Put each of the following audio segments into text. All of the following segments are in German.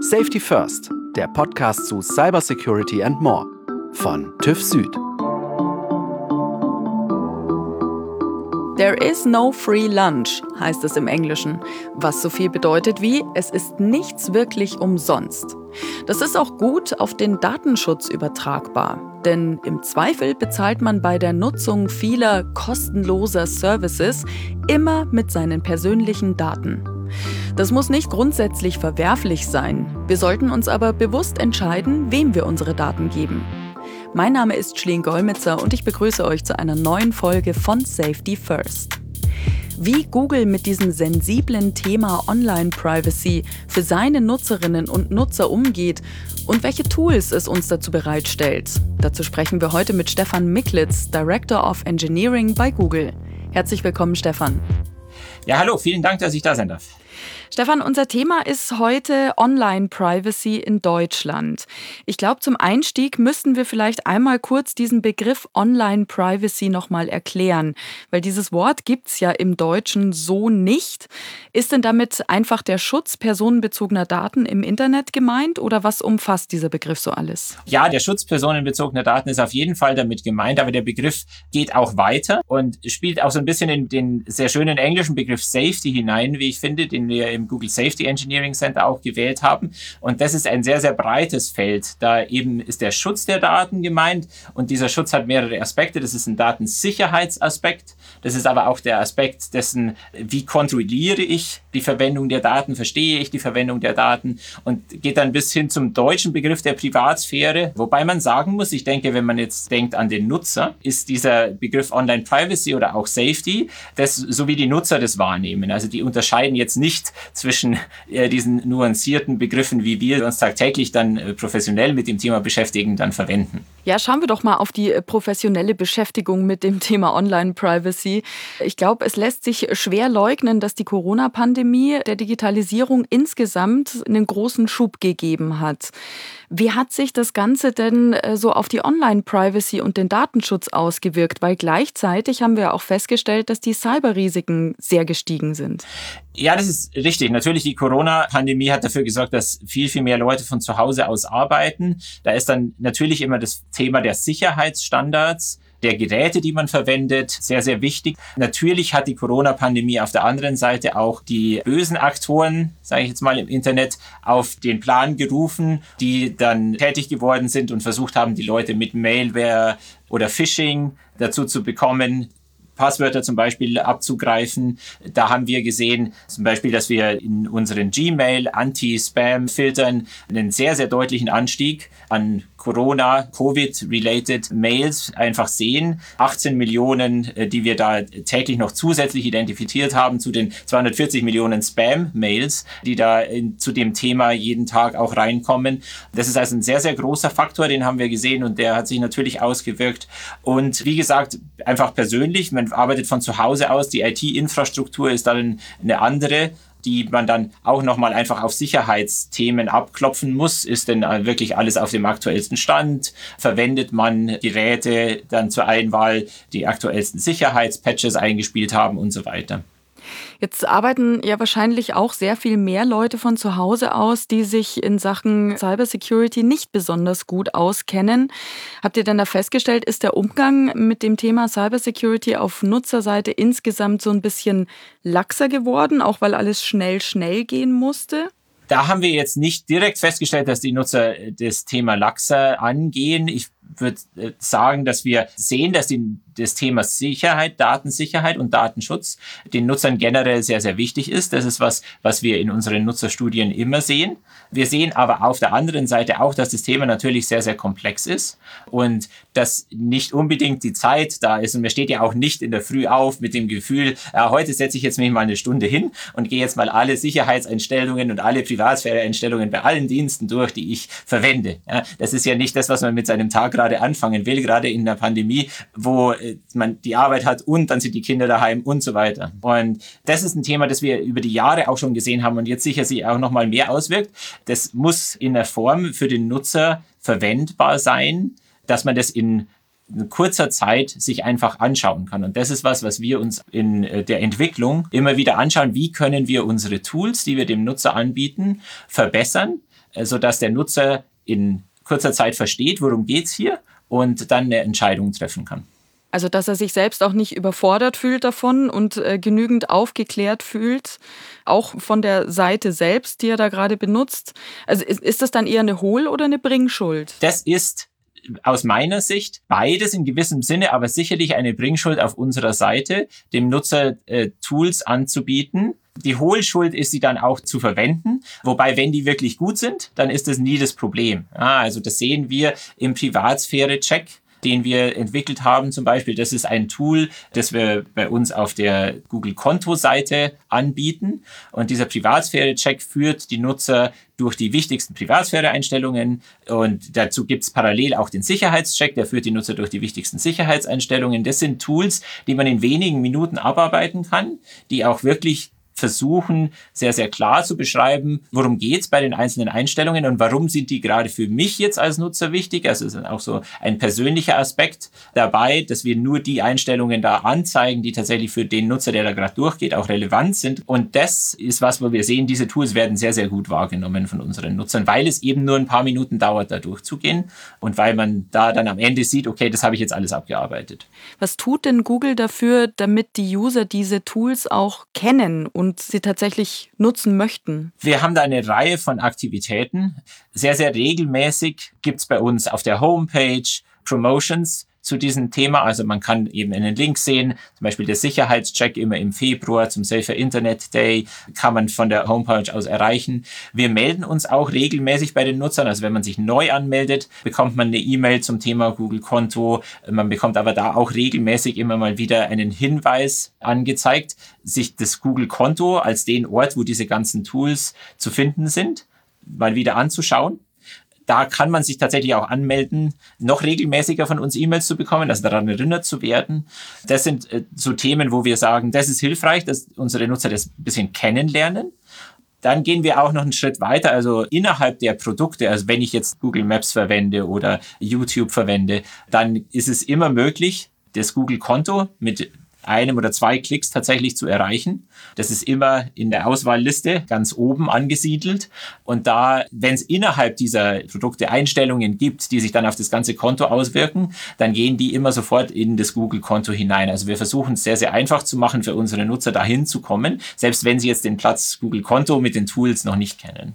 Safety First, der Podcast zu Cybersecurity and More von TÜV Süd. There is no free lunch, heißt es im Englischen, was so viel bedeutet wie, es ist nichts wirklich umsonst. Das ist auch gut auf den Datenschutz übertragbar, denn im Zweifel bezahlt man bei der Nutzung vieler kostenloser Services immer mit seinen persönlichen Daten. Das muss nicht grundsätzlich verwerflich sein, wir sollten uns aber bewusst entscheiden, wem wir unsere Daten geben. Mein Name ist Schleen Golmitzer und ich begrüße euch zu einer neuen Folge von Safety First. Wie Google mit diesem sensiblen Thema Online-Privacy für seine Nutzerinnen und Nutzer umgeht und welche Tools es uns dazu bereitstellt. Dazu sprechen wir heute mit Stefan Miklitz, Director of Engineering bei Google. Herzlich willkommen, Stefan. Ja, hallo, vielen Dank, dass ich da sein darf. Stefan, unser Thema ist heute Online-Privacy in Deutschland. Ich glaube, zum Einstieg müssten wir vielleicht einmal kurz diesen Begriff Online-Privacy nochmal erklären, weil dieses Wort gibt's ja im Deutschen so nicht. Ist denn damit einfach der Schutz personenbezogener Daten im Internet gemeint oder was umfasst dieser Begriff so alles? Ja, der Schutz personenbezogener Daten ist auf jeden Fall damit gemeint, aber der Begriff geht auch weiter und spielt auch so ein bisschen in den sehr schönen englischen Begriff Safety hinein, wie ich finde, den wir im Google Safety Engineering Center auch gewählt haben. Und das ist ein sehr, sehr breites Feld. Da eben ist der Schutz der Daten gemeint und dieser Schutz hat mehrere Aspekte. Das ist ein Datensicherheitsaspekt. Das ist aber auch der Aspekt dessen, wie kontrolliere ich die Verwendung der Daten, verstehe ich die Verwendung der Daten und geht dann bis hin zum deutschen Begriff der Privatsphäre. Wobei man sagen muss, ich denke, wenn man jetzt denkt an den Nutzer, ist dieser Begriff Online Privacy oder auch Safety, das so wie die Nutzer das wahrnehmen. Also die unterscheiden jetzt nicht zwischen diesen nuancierten Begriffen, wie wir uns tagtäglich dann professionell mit dem Thema beschäftigen, dann verwenden. Ja, schauen wir doch mal auf die professionelle Beschäftigung mit dem Thema Online-Privacy. Ich glaube, es lässt sich schwer leugnen, dass die Corona-Pandemie der Digitalisierung insgesamt einen großen Schub gegeben hat. Wie hat sich das Ganze denn so auf die Online-Privacy und den Datenschutz ausgewirkt? Weil gleichzeitig haben wir auch festgestellt, dass die Cyberrisiken sehr gestiegen sind. Ja, das ist richtig. Natürlich, die Corona-Pandemie hat dafür gesorgt, dass viel, viel mehr Leute von zu Hause aus arbeiten. Da ist dann natürlich immer das Thema der Sicherheitsstandards, der Geräte, die man verwendet, sehr, sehr wichtig. Natürlich hat die Corona-Pandemie auf der anderen Seite auch die bösen Aktoren, sage ich jetzt mal im Internet, auf den Plan gerufen, die dann tätig geworden sind und versucht haben, die Leute mit Malware oder Phishing dazu zu bekommen, Passwörter zum Beispiel abzugreifen. Da haben wir gesehen, zum Beispiel, dass wir in unseren Gmail Anti-Spam-Filtern einen sehr, sehr deutlichen Anstieg an Corona-Covid-related Mails einfach sehen. 18 Millionen, die wir da täglich noch zusätzlich identifiziert haben zu den 240 Millionen Spam-Mails, die da zu dem Thema jeden Tag auch reinkommen. Das ist also ein sehr, sehr großer Faktor, den haben wir gesehen und der hat sich natürlich ausgewirkt. Und wie gesagt, einfach persönlich, man arbeitet von zu Hause aus, die IT-Infrastruktur ist dann eine andere, die man dann auch nochmal einfach auf Sicherheitsthemen abklopfen muss. Ist denn wirklich alles auf dem aktuellsten Stand? Verwendet man Geräte dann zur Einwahl, die aktuellsten Sicherheitspatches eingespielt haben und so weiter? Jetzt arbeiten ja wahrscheinlich auch sehr viel mehr Leute von zu Hause aus, die sich in Sachen Cybersecurity nicht besonders gut auskennen. Habt ihr denn da festgestellt, ist der Umgang mit dem Thema Cybersecurity auf Nutzerseite insgesamt so ein bisschen laxer geworden, auch weil alles schnell gehen musste? Da haben wir jetzt nicht direkt festgestellt, dass die Nutzer das Thema laxer angehen. Ich würde sagen, dass wir sehen, dass das Thema Sicherheit, Datensicherheit und Datenschutz den Nutzern generell sehr, sehr wichtig ist. Das ist was wir in unseren Nutzerstudien immer sehen. Wir sehen aber auf der anderen Seite auch, dass das Thema natürlich sehr, sehr komplex ist und dass nicht unbedingt die Zeit da ist. Und man steht ja auch nicht in der Früh auf mit dem Gefühl, heute setze ich jetzt mich mal eine Stunde hin und gehe jetzt mal alle Sicherheitseinstellungen und alle Privatsphäre-Einstellungen bei allen Diensten durch, die ich verwende. Ja, das ist ja nicht das, was man mit seinem Tag gerade anfangen will, gerade in der Pandemie, wo man die Arbeit hat und dann sind die Kinder daheim und so weiter. Und das ist ein Thema, das wir über die Jahre auch schon gesehen haben und jetzt sicher sich auch noch mal mehr auswirkt. Das muss in der Form für den Nutzer verwendbar sein, dass man das in kurzer Zeit sich einfach anschauen kann. Und das ist was wir uns in der Entwicklung immer wieder anschauen. Wie können wir unsere Tools, die wir dem Nutzer anbieten, verbessern? sodass der Nutzer in kurzer Zeit versteht, worum geht's hier und dann eine Entscheidung treffen kann. Also, dass er sich selbst auch nicht überfordert fühlt davon und genügend aufgeklärt fühlt, auch von der Seite selbst, die er da gerade benutzt. Also ist das dann eher eine Hohl- oder eine Bringschuld? Das ist aus meiner Sicht beides in gewissem Sinne, aber sicherlich eine Bringschuld auf unserer Seite, dem Nutzer Tools anzubieten. Die Hohlschuld ist, sie dann auch zu verwenden. Wobei, wenn die wirklich gut sind, dann ist das nie das Problem. Also das sehen wir im Privatsphäre-Check, den wir entwickelt haben zum Beispiel. Das ist ein Tool, das wir bei uns auf der Google-Konto-Seite anbieten. Und dieser Privatsphäre-Check führt die Nutzer durch die wichtigsten Privatsphäre-Einstellungen. Und dazu gibt's parallel auch den Sicherheitscheck, der führt die Nutzer durch die wichtigsten Sicherheitseinstellungen. Das sind Tools, die man in wenigen Minuten abarbeiten kann, die auch wirklich versuchen, sehr, sehr klar zu beschreiben, worum geht's bei den einzelnen Einstellungen und warum sind die gerade für mich jetzt als Nutzer wichtig. Also es ist auch so ein persönlicher Aspekt dabei, dass wir nur die Einstellungen da anzeigen, die tatsächlich für den Nutzer, der da gerade durchgeht, auch relevant sind. Und das ist was, wo wir sehen, diese Tools werden sehr, sehr gut wahrgenommen von unseren Nutzern, weil es eben nur ein paar Minuten dauert, da durchzugehen und weil man da dann am Ende sieht, okay, das habe ich jetzt alles abgearbeitet. Was tut denn Google dafür, damit die User diese Tools auch kennen und sie tatsächlich nutzen möchten? Wir haben da eine Reihe von Aktivitäten. Sehr, sehr regelmäßig gibt's bei uns auf der Homepage Promotions zu diesem Thema. Also man kann eben einen Link sehen, zum Beispiel der Sicherheitscheck immer im Februar zum Safer Internet Day kann man von der Homepage aus erreichen. Wir melden uns auch regelmäßig bei den Nutzern. Also wenn man sich neu anmeldet, bekommt man eine E-Mail zum Thema Google-Konto. Man bekommt aber da auch regelmäßig immer mal wieder einen Hinweis angezeigt, sich das Google-Konto als den Ort, wo diese ganzen Tools zu finden sind, mal wieder anzuschauen. Da kann man sich tatsächlich auch anmelden, noch regelmäßiger von uns E-Mails zu bekommen, also daran erinnert zu werden. Das sind so Themen, wo wir sagen, das ist hilfreich, dass unsere Nutzer das ein bisschen kennenlernen. Dann gehen wir auch noch einen Schritt weiter, also innerhalb der Produkte, also wenn ich jetzt Google Maps verwende oder YouTube verwende, dann ist es immer möglich, das Google-Konto mit einem oder zwei Klicks tatsächlich zu erreichen. Das ist immer in der Auswahlliste ganz oben angesiedelt. Und da, wenn es innerhalb dieser Produkte Einstellungen gibt, die sich dann auf das ganze Konto auswirken, dann gehen die immer sofort in das Google-Konto hinein. Also wir versuchen es sehr, sehr einfach zu machen für unsere Nutzer, dahin zu kommen, selbst wenn sie jetzt den Platz Google-Konto mit den Tools noch nicht kennen.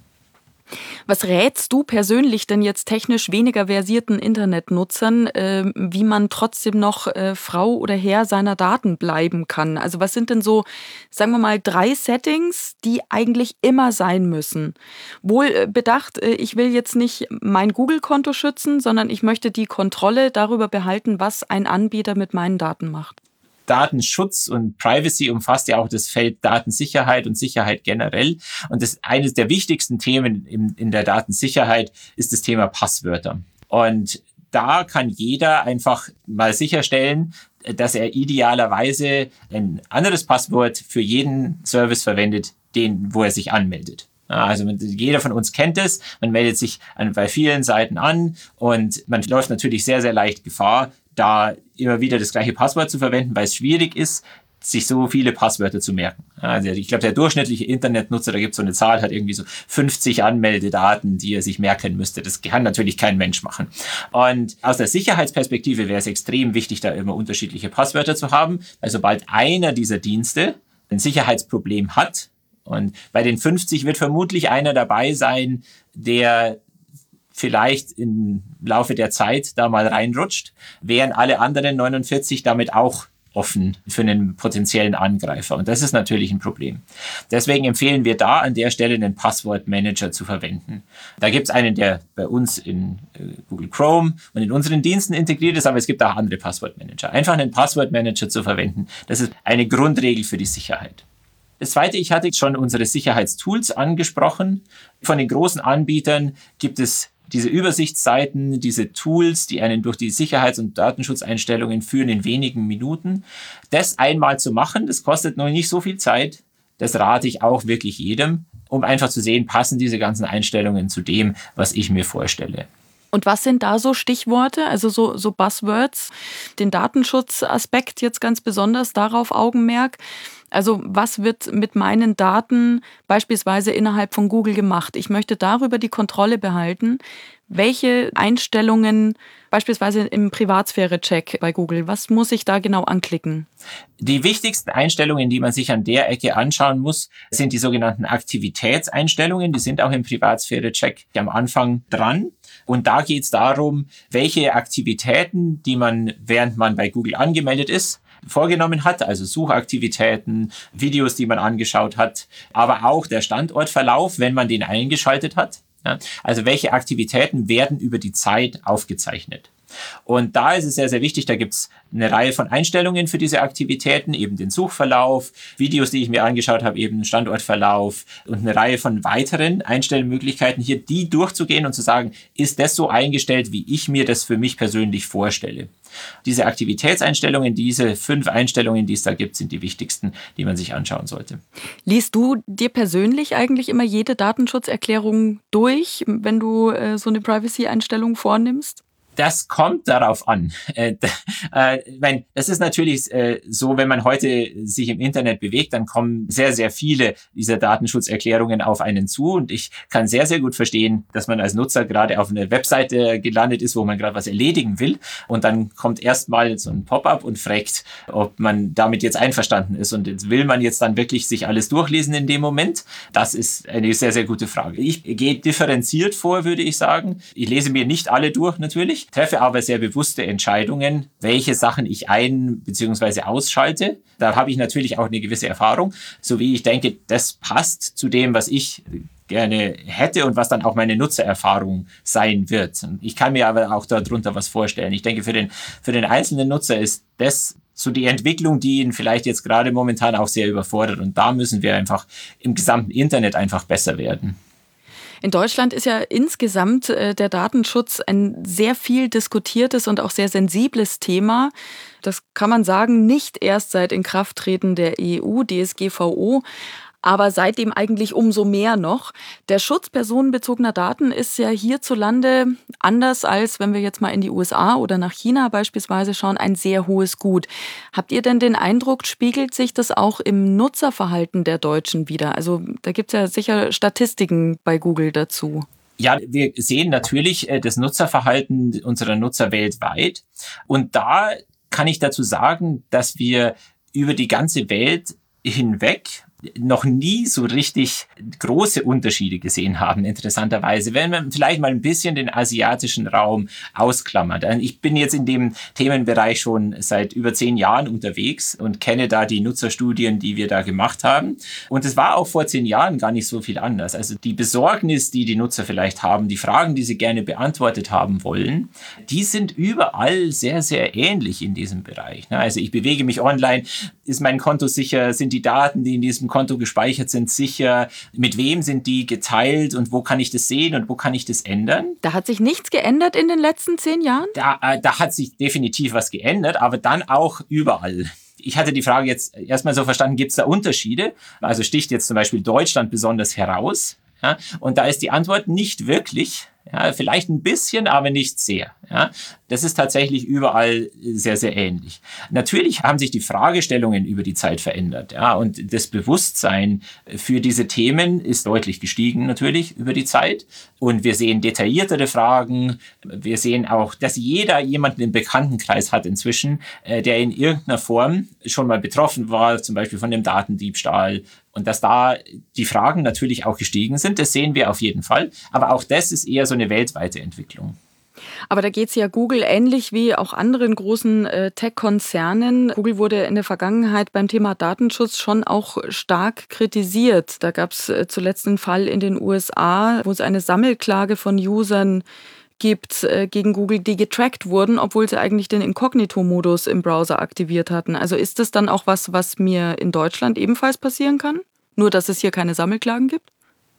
Was rätst du persönlich denn jetzt technisch weniger versierten Internetnutzern, wie man trotzdem noch Frau oder Herr seiner Daten bleiben kann? Also was sind denn so, sagen wir mal, 3 Settings, die eigentlich immer sein müssen? Wohl bedacht, ich will jetzt nicht mein Google-Konto schützen, sondern ich möchte die Kontrolle darüber behalten, was ein Anbieter mit meinen Daten macht. Datenschutz und Privacy umfasst ja auch das Feld Datensicherheit und Sicherheit generell. Und das eines der wichtigsten Themen in der Datensicherheit ist das Thema Passwörter. Und da kann jeder einfach mal sicherstellen, dass er idealerweise ein anderes Passwort für jeden Service verwendet, wo er sich anmeldet. Also jeder von uns kennt es, man meldet sich bei vielen Seiten an und man läuft natürlich sehr, sehr leicht Gefahr, da immer wieder das gleiche Passwort zu verwenden, weil es schwierig ist, sich so viele Passwörter zu merken. Also ich glaube, der durchschnittliche Internetnutzer, da gibt es so eine Zahl, hat irgendwie so 50 Anmeldedaten, die er sich merken müsste. Das kann natürlich kein Mensch machen. Und aus der Sicherheitsperspektive wäre es extrem wichtig, da immer unterschiedliche Passwörter zu haben, weil sobald einer dieser Dienste ein Sicherheitsproblem hat, und bei den 50 wird vermutlich einer dabei sein, der vielleicht im Laufe der Zeit da mal reinrutscht, wären alle anderen 49 damit auch offen für einen potenziellen Angreifer. Und das ist natürlich ein Problem. Deswegen empfehlen wir da an der Stelle einen Passwortmanager zu verwenden. Da gibt es einen, der bei uns in Google Chrome und in unseren Diensten integriert ist, aber es gibt auch andere Passwortmanager. Einfach einen Passwortmanager zu verwenden, das ist eine Grundregel für die Sicherheit. Das Zweite, ich hatte schon unsere Sicherheitstools angesprochen. Von den großen Anbietern gibt es diese Übersichtsseiten, diese Tools, die einen durch die Sicherheits- und Datenschutzeinstellungen führen in wenigen Minuten. Das einmal zu machen, das kostet noch nicht so viel Zeit. Das rate ich auch wirklich jedem, um einfach zu sehen, passen diese ganzen Einstellungen zu dem, was ich mir vorstelle. Und was sind da so Stichworte, also so Buzzwords, den Datenschutzaspekt jetzt ganz besonders, darauf Augenmerk? Also was wird mit meinen Daten beispielsweise innerhalb von Google gemacht? Ich möchte darüber die Kontrolle behalten. Welche Einstellungen, beispielsweise im Privatsphäre-Check bei Google, was muss ich da genau anklicken? Die wichtigsten Einstellungen, die man sich an der Ecke anschauen muss, sind die sogenannten Aktivitätseinstellungen. Die sind auch im Privatsphäre-Check am Anfang dran. Und da geht es darum, welche Aktivitäten, die man, während man bei Google angemeldet ist, vorgenommen hat, also Suchaktivitäten, Videos, die man angeschaut hat, aber auch der Standortverlauf, wenn man den eingeschaltet hat. Ja, also welche Aktivitäten werden über die Zeit aufgezeichnet. Und da ist es sehr, sehr wichtig, da gibt es eine Reihe von Einstellungen für diese Aktivitäten, eben den Suchverlauf, Videos, die ich mir angeschaut habe, eben Standortverlauf und eine Reihe von weiteren Einstellmöglichkeiten hier, die durchzugehen und zu sagen, ist das so eingestellt, wie ich mir das für mich persönlich vorstelle. Diese Aktivitätseinstellungen, diese 5 Einstellungen, die es da gibt, sind die wichtigsten, die man sich anschauen sollte. Liest du dir persönlich eigentlich immer jede Datenschutzerklärung durch, wenn du so eine Privacy-Einstellung vornimmst? Das kommt darauf an. Das ist natürlich so, wenn man heute sich im Internet bewegt, dann kommen sehr, sehr viele dieser Datenschutzerklärungen auf einen zu. Und ich kann sehr, sehr gut verstehen, dass man als Nutzer gerade auf einer Webseite gelandet ist, wo man gerade was erledigen will. Und dann kommt erstmal so ein Pop-up und fragt, ob man damit jetzt einverstanden ist. Und jetzt will man jetzt dann wirklich sich alles durchlesen in dem Moment? Das ist eine sehr, sehr gute Frage. Ich gehe differenziert vor, würde ich sagen. Ich lese mir nicht alle durch, natürlich. Treffe aber sehr bewusste Entscheidungen, welche Sachen ich ein- bzw. ausschalte. Da habe ich natürlich auch eine gewisse Erfahrung, so wie ich denke, das passt zu dem, was ich gerne hätte und was dann auch meine Nutzererfahrung sein wird. Und ich kann mir aber auch darunter was vorstellen. Ich denke, für den einzelnen Nutzer ist das so die Entwicklung, die ihn vielleicht jetzt gerade momentan auch sehr überfordert. Und da müssen wir einfach im gesamten Internet einfach besser werden. In Deutschland ist ja insgesamt der Datenschutz ein sehr viel diskutiertes und auch sehr sensibles Thema. Das kann man sagen, nicht erst seit Inkrafttreten der EU-DSGVO, aber seitdem eigentlich umso mehr noch. Der Schutz personenbezogener Daten ist ja hierzulande anders als, wenn wir jetzt mal in die USA oder nach China beispielsweise schauen, ein sehr hohes Gut. Habt ihr denn den Eindruck, spiegelt sich das auch im Nutzerverhalten der Deutschen wider? Also da gibt es ja sicher Statistiken bei Google dazu. Ja, wir sehen natürlich das Nutzerverhalten unserer Nutzer weltweit. Und da kann ich dazu sagen, dass wir über die ganze Welt hinweg noch nie so richtig große Unterschiede gesehen haben, interessanterweise. Wenn man vielleicht mal ein bisschen den asiatischen Raum ausklammert. Ich bin jetzt in dem Themenbereich schon seit über 10 Jahren unterwegs und kenne da die Nutzerstudien, die wir da gemacht haben. Und es war auch vor 10 Jahren gar nicht so viel anders. Also die Besorgnis, die Nutzer vielleicht haben, die Fragen, die sie gerne beantwortet haben wollen, die sind überall sehr, sehr ähnlich in diesem Bereich. Also ich bewege mich online, ist mein Konto sicher, sind die Daten, die in diesem Konto gespeichert sind, sicher, mit wem sind die geteilt und wo kann ich das sehen und wo kann ich das ändern? Da hat sich nichts geändert in den letzten 10 Jahren? Da hat sich definitiv was geändert, aber dann auch überall. Ich hatte die Frage jetzt erstmal so verstanden, gibt es da Unterschiede? Also sticht jetzt zum Beispiel Deutschland besonders heraus? Ja? Und da ist die Antwort nicht wirklich. Ja, vielleicht ein bisschen, aber nicht sehr. Ja, das ist tatsächlich überall sehr, sehr ähnlich. Natürlich haben sich die Fragestellungen über die Zeit verändert. Ja, und das Bewusstsein für diese Themen ist deutlich gestiegen, natürlich, über die Zeit. Und wir sehen detailliertere Fragen. Wir sehen auch, dass jeder jemanden im Bekanntenkreis hat inzwischen, der in irgendeiner Form schon mal betroffen war, zum Beispiel von dem Datendiebstahl. Und dass da die Fragen natürlich auch gestiegen sind, das sehen wir auf jeden Fall. Aber auch das ist eher so eine weltweite Entwicklung. Aber da geht es ja Google ähnlich wie auch anderen großen Tech-Konzernen. Google wurde in der Vergangenheit beim Thema Datenschutz schon auch stark kritisiert. Da gab es zuletzt einen Fall in den USA, wo es eine Sammelklage von Usern gibt gegen Google, die getrackt wurden, obwohl sie eigentlich den Inkognito-Modus im Browser aktiviert hatten. Also ist das dann auch was mir in Deutschland ebenfalls passieren kann? Nur, dass es hier keine Sammelklagen gibt?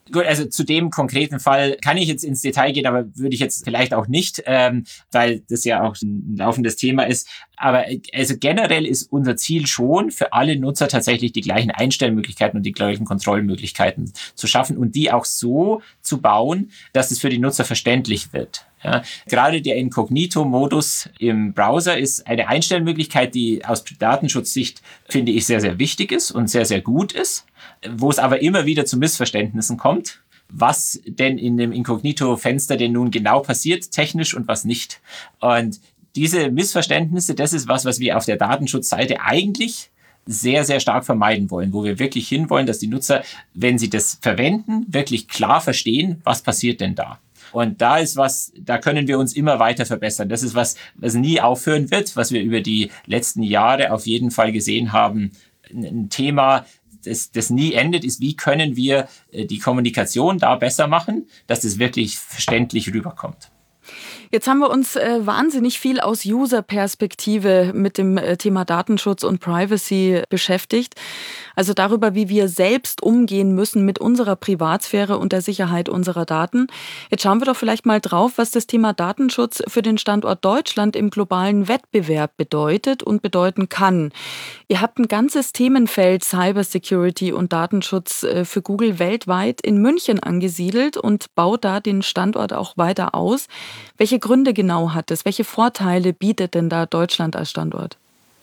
Gut, also zu dem konkreten Fall kann ich jetzt ins Detail gehen, aber würde ich jetzt vielleicht auch nicht, weil das ja auch ein laufendes Thema ist. Aber also generell ist unser Ziel schon, für alle Nutzer tatsächlich die gleichen Einstellmöglichkeiten und die gleichen Kontrollmöglichkeiten zu schaffen und die auch so zu bauen, dass es für die Nutzer verständlich wird. Ja, gerade der Inkognito-Modus im Browser ist eine Einstellmöglichkeit, die aus Datenschutzsicht, finde ich, sehr, sehr wichtig ist und sehr, sehr gut ist, wo es aber immer wieder zu Missverständnissen kommt, was denn in dem Inkognito-Fenster denn nun genau passiert, technisch und was nicht. Und diese Missverständnisse, das ist was wir auf der Datenschutzseite eigentlich sehr, sehr stark vermeiden wollen, wo wir wirklich hinwollen, dass die Nutzer, wenn sie das verwenden, wirklich klar verstehen, was passiert denn da. Und da ist da können wir uns immer weiter verbessern. Das ist was nie aufhören wird, was wir über die letzten Jahre auf jeden Fall gesehen haben. Ein Thema, das nie endet, ist, wie können wir die Kommunikation da besser machen, dass es wirklich verständlich rüberkommt. Jetzt haben wir uns wahnsinnig viel aus User-Perspektive mit dem Thema Datenschutz und Privacy beschäftigt. Also darüber, wie wir selbst umgehen müssen mit unserer Privatsphäre und der Sicherheit unserer Daten. Jetzt schauen wir doch vielleicht mal drauf, was das Thema Datenschutz für den Standort Deutschland im globalen Wettbewerb bedeutet und bedeuten kann. Ihr habt ein ganzes Themenfeld Cybersecurity und Datenschutz für Google weltweit in München angesiedelt und baut da den Standort auch weiter aus. Welche Gründe genau hat es? Welche Vorteile bietet denn da Deutschland als Standort?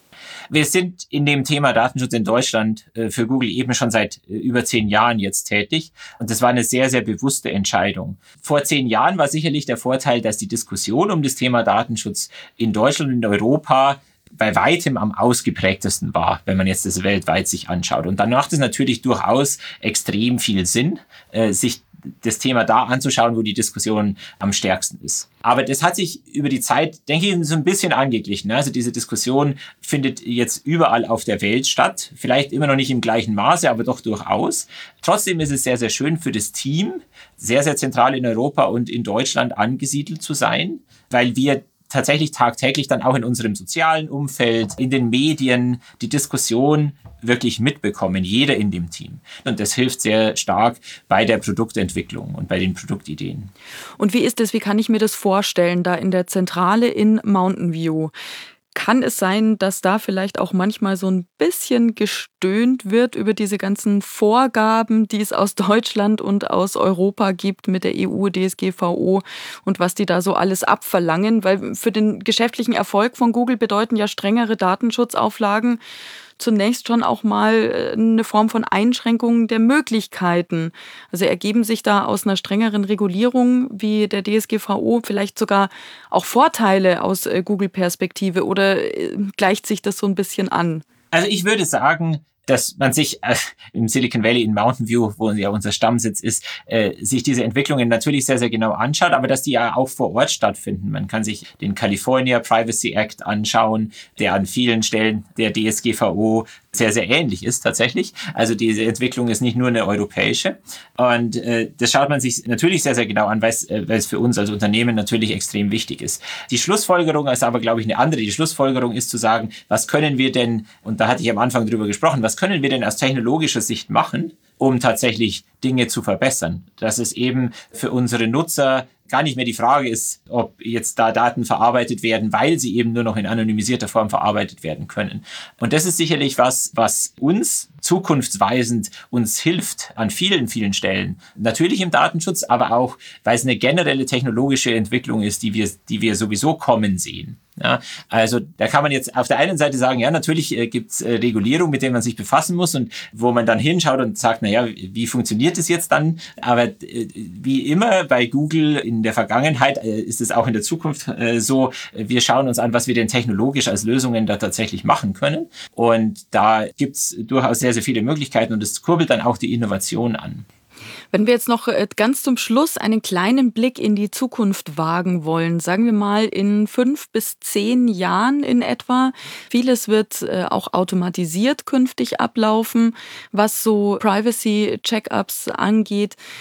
Wir sind in dem Thema Datenschutz in Deutschland für Google eben schon seit über 10 Jahren jetzt tätig. Und das war eine sehr, sehr bewusste Entscheidung. Vor 10 Jahren war sicherlich der Vorteil, dass die Diskussion um das Thema Datenschutz in Deutschland und in Europa bei weitem am ausgeprägtesten war, wenn man jetzt das weltweit sich anschaut. Und dann macht es natürlich durchaus extrem viel Sinn, sich das Thema da anzuschauen, wo die Diskussion am stärksten ist. Aber das hat sich über die Zeit, denke ich, so ein bisschen angeglichen. Also diese Diskussion findet jetzt überall auf der Welt statt. Vielleicht immer noch nicht im gleichen Maße, aber doch durchaus. Trotzdem ist es sehr, sehr schön für das Team, sehr, sehr zentral in Europa und in Deutschland angesiedelt zu sein, weil wir tatsächlich tagtäglich dann auch in unserem sozialen Umfeld, in den Medien die Diskussion wirklich mitbekommen, jeder in dem Team. Und das hilft sehr stark bei der Produktentwicklung und bei den Produktideen. Und wie ist es, wie kann ich mir das vorstellen, da in der Zentrale in Mountain View? Kann es sein, dass da vielleicht auch manchmal so ein bisschen gestöhnt wird über diese ganzen Vorgaben, die es aus Deutschland und aus Europa gibt mit der EU, DSGVO und was die da so alles abverlangen? Weil für den geschäftlichen Erfolg von Google bedeuten ja strengere Datenschutzauflagen zunächst schon auch mal eine Form von Einschränkung der Möglichkeiten. Also ergeben sich da aus einer strengeren Regulierung wie der DSGVO vielleicht sogar auch Vorteile aus Google-Perspektive oder gleicht sich das so ein bisschen an? Also ich würde sagen, dass man sich im Silicon Valley in Mountain View, wo ja unser Stammsitz ist, sich diese Entwicklungen natürlich sehr, sehr genau anschaut, aber dass die ja auch vor Ort stattfinden. Man kann sich den California Privacy Act anschauen, der an vielen Stellen der DSGVO sehr, sehr ähnlich ist tatsächlich. Also diese Entwicklung ist nicht nur eine europäische. Und das schaut man sich natürlich sehr, sehr genau an, weil es für uns als Unternehmen natürlich extrem wichtig ist. Die Schlussfolgerung ist aber, glaube ich, eine andere. Die Schlussfolgerung ist zu sagen, was können wir denn, und da hatte ich am Anfang drüber gesprochen, was können wir denn aus technologischer Sicht machen, um tatsächlich Dinge zu verbessern? Dass es eben für unsere Nutzer gar nicht mehr die Frage ist, ob jetzt da Daten verarbeitet werden, weil sie eben nur noch in anonymisierter Form verarbeitet werden können. Und das ist sicherlich was uns zukunftsweisend uns hilft an vielen, vielen Stellen. Natürlich im Datenschutz, aber auch, weil es eine generelle technologische Entwicklung ist, die wir sowieso kommen sehen. Ja, also da kann man jetzt auf der einen Seite sagen, ja, natürlich gibt's Regulierung, mit denen man sich befassen muss und wo man dann hinschaut und sagt, naja, wie funktioniert es jetzt dann? Aber wie immer bei Google in der Vergangenheit ist es auch in der Zukunft so, wir schauen uns an, was wir denn technologisch als Lösungen da tatsächlich machen können. Und da gibt's durchaus sehr, sehr viele Möglichkeiten und es kurbelt dann auch die Innovation an. Wenn wir jetzt noch ganz zum Schluss einen kleinen Blick in die Zukunft wagen wollen, sagen wir mal in 5 bis 10 Jahren in etwa. Vieles wird auch automatisiert künftig ablaufen, was so Privacy-Check-ups angeht.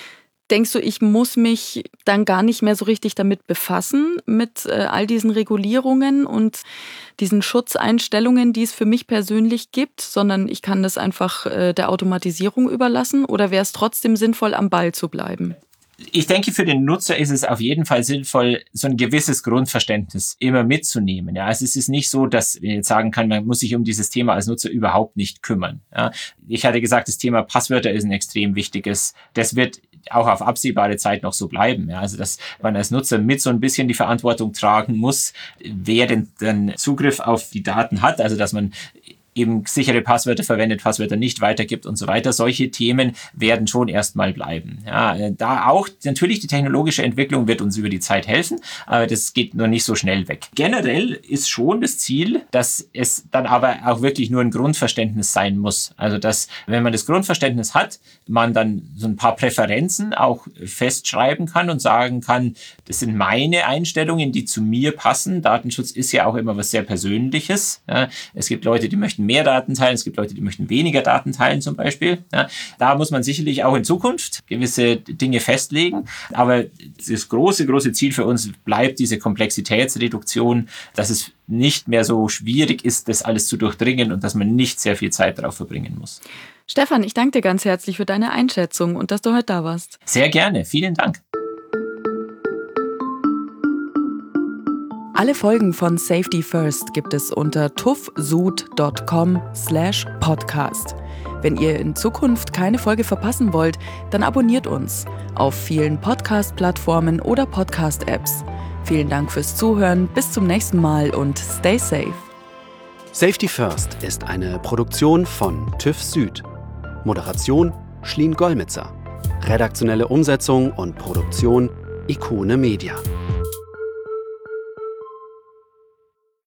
Denkst du, ich muss mich dann gar nicht mehr so richtig damit befassen, mit all diesen Regulierungen und diesen Schutzeinstellungen, die es für mich persönlich gibt, sondern ich kann das einfach der Automatisierung überlassen? Oder wäre es trotzdem sinnvoll, am Ball zu bleiben? Ich denke, für den Nutzer ist es auf jeden Fall sinnvoll, so ein gewisses Grundverständnis immer mitzunehmen. Ja, also es ist nicht so, dass ich jetzt sagen kann, man muss sich um dieses Thema als Nutzer überhaupt nicht kümmern. Ja, ich hatte gesagt, das Thema Passwörter ist ein extrem wichtiges. Das wird auch auf absehbare Zeit noch so bleiben. Ja, also dass man als Nutzer mit so ein bisschen die Verantwortung tragen muss, wer denn dann Zugriff auf die Daten hat. Also dass man eben sichere Passwörter verwendet, Passwörter nicht weitergibt und so weiter. Solche Themen werden schon erstmal bleiben. Ja, da auch natürlich die technologische Entwicklung wird uns über die Zeit helfen, aber das geht noch nicht so schnell weg. Generell ist schon das Ziel, dass es dann aber auch wirklich nur ein Grundverständnis sein muss. Also dass, wenn man das Grundverständnis hat, man dann so ein paar Präferenzen auch festschreiben kann und sagen kann, das sind meine Einstellungen, die zu mir passen. Datenschutz ist ja auch immer was sehr Persönliches. Ja, es gibt Leute, die möchten mehr Daten teilen, es gibt Leute, die möchten weniger Daten teilen zum Beispiel. Ja, da muss man sicherlich auch in Zukunft gewisse Dinge festlegen, aber das große Ziel für uns bleibt diese Komplexitätsreduktion, dass es nicht mehr so schwierig ist, das alles zu durchdringen und dass man nicht sehr viel Zeit darauf verbringen muss. Stefan, ich danke dir ganz herzlich für deine Einschätzung und dass du heute da warst. Sehr gerne, vielen Dank. Alle Folgen von Safety First gibt es unter tuffsud.com/podcast. Wenn ihr in Zukunft keine Folge verpassen wollt, dann abonniert uns auf vielen Podcast-Plattformen oder Podcast-Apps. Vielen Dank fürs Zuhören, bis zum nächsten Mal und stay safe. Safety First ist eine Produktion von TÜV Süd. Moderation Schlien Gollmitzer. Redaktionelle Umsetzung und Produktion Ikone Media.